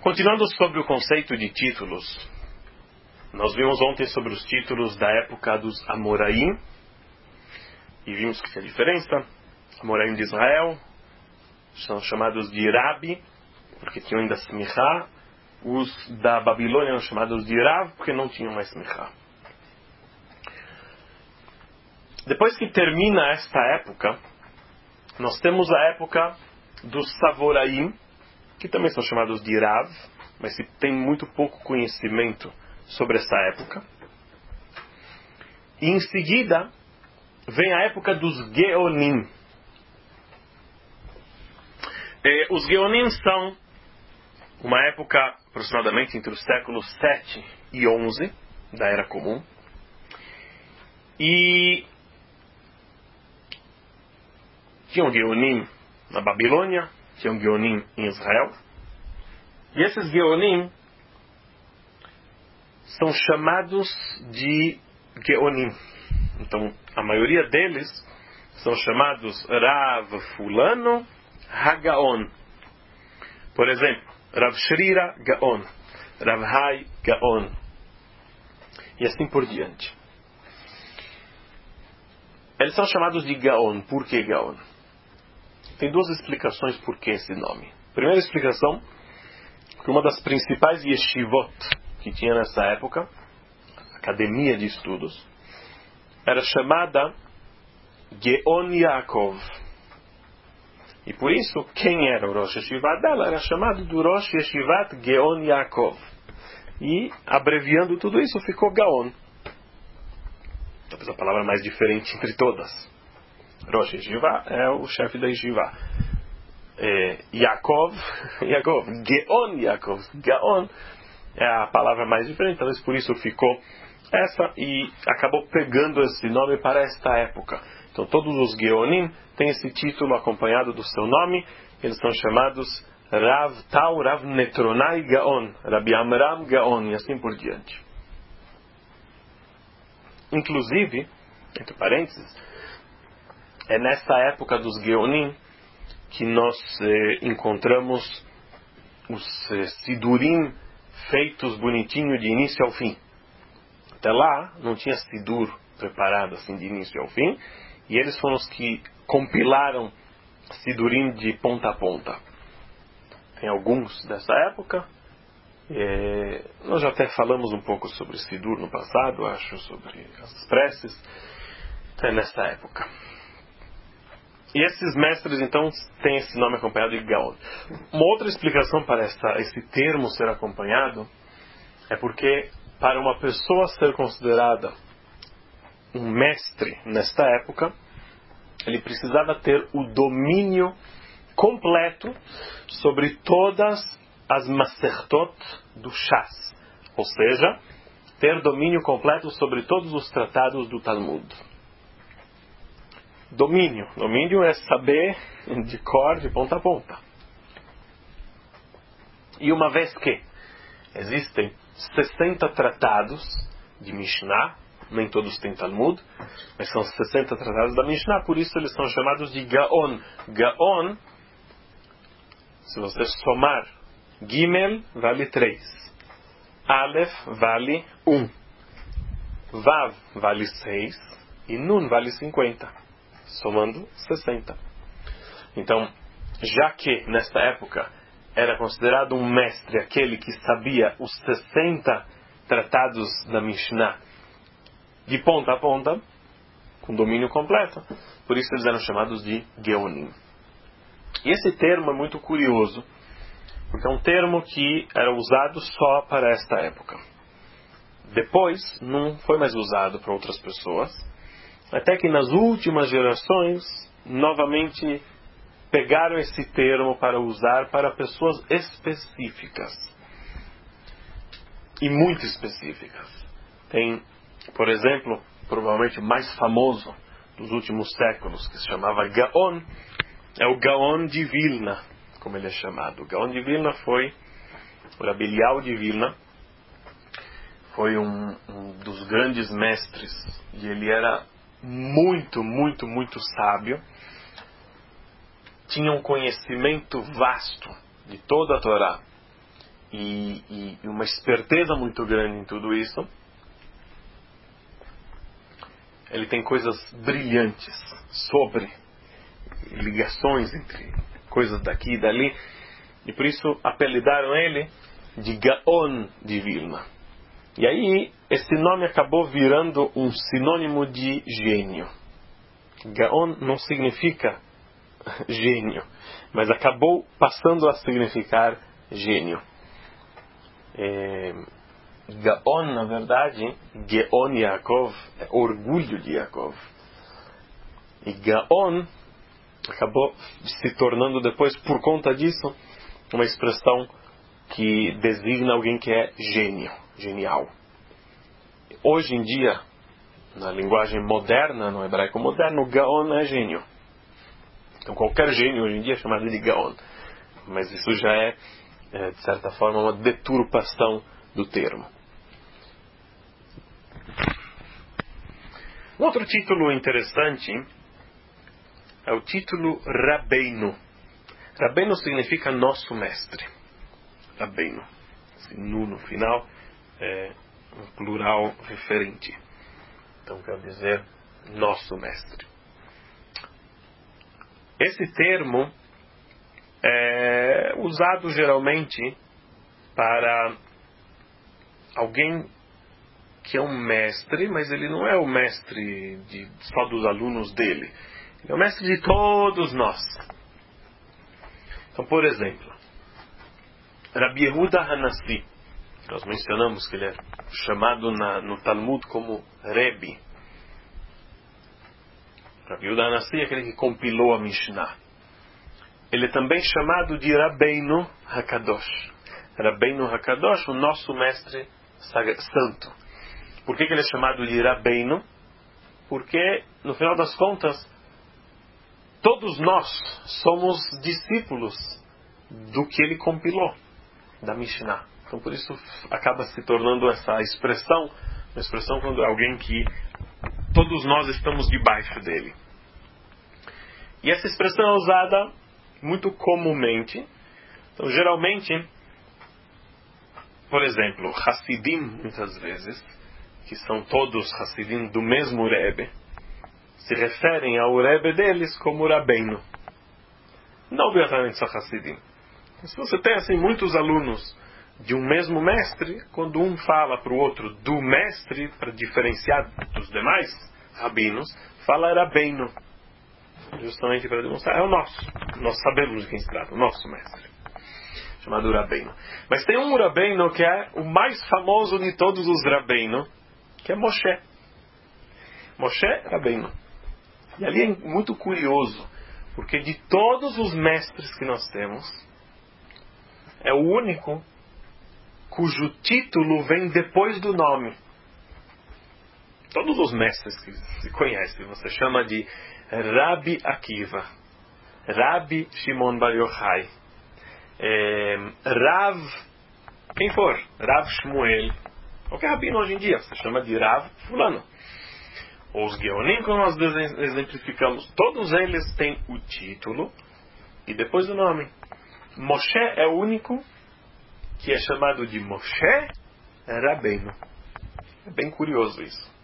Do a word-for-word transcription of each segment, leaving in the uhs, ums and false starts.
Continuando sobre o conceito de títulos, nós vimos ontem sobre os títulos da época dos Amoraim, e vimos que tem a diferença. Amoraim de Israel são chamados de Rabi, porque tinham ainda Smichá. Os da Babilônia eram chamados de Rav, porque não tinham mais Smichá. Depois que termina esta época, nós temos a época dos Savoraim, que também são chamados de Rav, mas se tem muito pouco conhecimento sobre essa época. E em seguida vem a época dos Geonim. Eh, os Geonim são uma época aproximadamente entre os séculos sete e onze da Era Comum. E tinham Geonim na Babilônia, tinham Geonim em Israel. E esses Geonim são chamados de Geonim. Então, a maioria deles são chamados Rav Fulano Hagaon. Por exemplo, Rav Shrira Gaon, Rav Hai Gaon, e assim por diante. Eles são chamados de Gaon. Por que Gaon? Tem duas explicações por que esse nome. Primeira explicação, que uma das principais yeshivot que tinha nessa época, academia de estudos, era chamada Geon Yaakov. E por isso, quem era o Rosh Yeshivat dela era chamado do Rosh Yeshivat Geon Yaakov. E, abreviando tudo isso, ficou Gaon. Talvez a palavra mais diferente entre todas. Rosh Yeshiva é o chefe da Yeshiva. É, Yaakov, Yaakov, Geon Yaakov, Gaon é a palavra mais diferente, talvez por isso ficou essa e acabou pegando esse nome para esta época. Então todos os Geonim têm esse título acompanhado do seu nome. Eles são chamados Rav Tau, Rav Netronai Gaon, Rabi Amram Gaon e assim por diante. Inclusive, entre parênteses, é nessa época dos Geonim que nós eh, encontramos os eh, Sidurim feitos bonitinho de início ao fim. Até lá não tinha Sidur preparado assim de início ao fim, e eles foram os que compilaram Sidurim de ponta a ponta. Tem alguns dessa época. Eh, nós já até falamos um pouco sobre Sidur no passado, acho, sobre as preces. Então é nessa época. E esses mestres, então, têm esse nome acompanhado de Gaon. Uma outra explicação para essa, esse termo ser acompanhado é porque, para uma pessoa ser considerada um mestre nesta época, ele precisava ter o domínio completo sobre todas as Masertot do Shas. Ou seja, ter domínio completo sobre todos os tratados do Talmud. Domínio. Domínio é saber de cor, de ponta a ponta. E uma vez que existem sessenta tratados de Mishnah, nem todos têm Talmud, mas são sessenta tratados da Mishnah, por isso eles são chamados de Gaon. Gaon, se você somar, Gimel vale três, Aleph vale um, Vav vale seis e Nun vale cinquenta. Somando sessenta. Então, já que nesta época era considerado um mestre aquele que sabia os sessenta tratados da Mishnah de ponta a ponta, com domínio completo, por isso eles eram chamados de Geonim. E esse termo é muito curioso, porque é um termo que era usado só para esta época. Depois, não foi mais usado para outras pessoas, até que nas últimas gerações, novamente, pegaram esse termo para usar para pessoas específicas. E muito específicas. Tem, por exemplo, provavelmente o mais famoso dos últimos séculos, que se chamava Gaon, é o Gaon de Vilna, como ele é chamado. O Gaon de Vilna foi o Rabi Eliyahu de Vilna, foi um, um dos grandes mestres, e ele era muito, muito, muito sábio, tinha um conhecimento vasto de toda a Torá e, e, e uma esperteza muito grande em tudo isso. Ele tem coisas brilhantes sobre ligações entre coisas daqui e dali, e por isso apelidaram ele de Gaon de Vilna. E aí esse nome acabou virando um sinônimo de gênio. Gaon não significa gênio, mas acabou passando a significar gênio. É, Gaon, na verdade, Geon Yaakov, é orgulho de Yaakov. E Gaon acabou se tornando depois, por conta disso, uma expressão que designa alguém que é gênio, genial. Hoje em dia, na linguagem moderna, no hebraico moderno, Gaon é gênio. Então qualquer gênio hoje em dia é chamado de Gaon. Mas isso já é, é, de certa forma, uma deturpação do termo. Um outro título interessante é o título Rabbeinu. Rabbeinu significa nosso mestre. Rabbeinu. Esse nu no final é um plural referente. Então quer dizer nosso mestre. Esse termo é usado geralmente para alguém que é um mestre, mas ele não é o mestre de, só dos alunos dele. Ele é o mestre de todos nós. Então, por exemplo, Rabi Yehuda Hanassi, nós mencionamos que ele é chamado na, no Talmud como Rebbe. Rabi Yehuda Hanassi é aquele que compilou a Mishnah. Ele é também chamado de Rabbeinu Hakadosh. Rabbeinu Hakadosh, o nosso mestre santo. Por que, que ele é chamado de Rabbeinu? Porque, no final das contas, todos nós somos discípulos do que ele compilou, da Mishnah. Então, por isso, acaba se tornando essa expressão, uma expressão quando é alguém que todos nós estamos debaixo dele. E essa expressão é usada muito comumente. Então, geralmente, por exemplo, Hassidim, muitas vezes, que são todos Hassidim do mesmo Rebbe, se referem ao Rebbe deles como Rabbeinu. Não obrigatoriamente só Hassidim. Se você tem assim muitos alunos de um mesmo mestre, quando um fala para o outro do mestre, para diferenciar dos demais rabinos, fala Rabbeinu. Justamente para demonstrar, é o nosso. Nós sabemos de quem se trata, o nosso mestre. Chamado Rabbeinu. Mas tem um Rabbeinu que é o mais famoso de todos os Rabbeinu, que é Moshe. Moshe Rabbeinu. E ali é muito curioso, porque de todos os mestres que nós temos, é o único cujo título vem depois do nome. Todos os mestres que se conhecem, você chama de Rabi Akiva, Rabi Shimon Bar Yochai, é, Rav, quem for, Rav Shmuel, qualquer rabino hoje em dia, você chama de Rav fulano. Ou os Geonim, como nós exemplificamos, todos eles têm o título e depois o nome. Moshe é o único que é chamado de Moshe Rabbeinu. É bem curioso isso.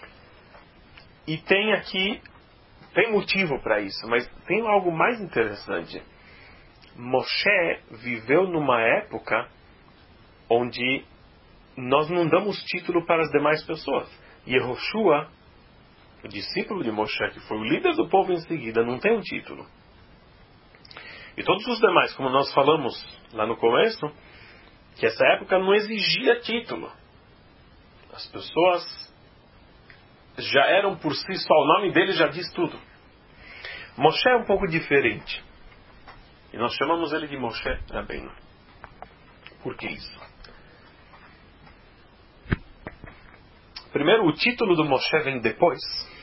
E tem aqui, tem motivo para isso, mas tem algo mais interessante. Moshe viveu numa época onde nós não damos título para as demais pessoas. Yehoshua, o discípulo de Moshe, que foi o líder do povo em seguida, não tem um título. E todos os demais, como nós falamos lá no começo, que essa época não exigia título. As pessoas já eram por si só, o nome dele já diz tudo. Moshe é um pouco diferente. E nós chamamos ele de Moshe Rabbeinu. Por que isso? Primeiro, o título do Moshe vem depois,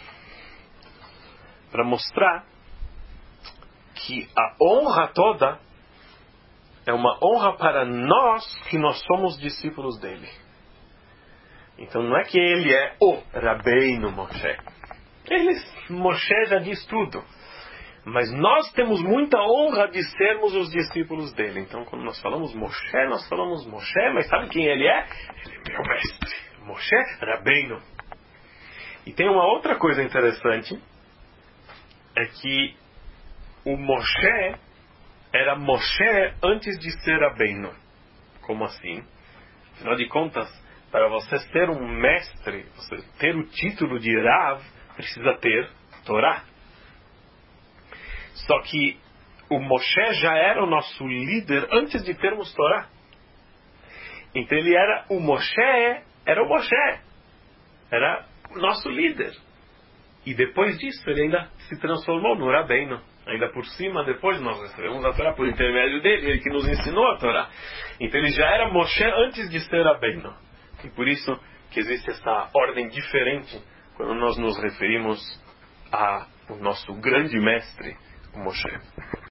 para mostrar que a honra toda é uma honra para nós que nós somos discípulos dele. Então não é que ele é o Rabbeinu Moshe. Ele, Moshe já diz tudo. Mas nós temos muita honra de sermos os discípulos dele. Então, quando nós falamos Moshe, nós falamos Moshe, mas sabe quem ele é? Ele é meu mestre. Moshe Rabbeinu. E tem uma outra coisa interessante, é que o Moshe era Moshe antes de ser Rabbeinu. Como assim? Afinal de contas, para você ser um mestre, você ter o título de Rav, precisa ter Torá. Só que o Moshe já era o nosso líder antes de termos Torá. Então ele era o Moshe, era o Moshe. Era o nosso líder. E depois disso ele ainda se transformou no Rabbeinu. Ainda por cima, depois nós recebemos a Torá por intermédio dele, ele que nos ensinou a Torá. Então ele já era Moshe antes de ser Rabbeinu. E por isso que existe essa ordem diferente quando nós nos referimos ao nosso grande mestre, o Moshe.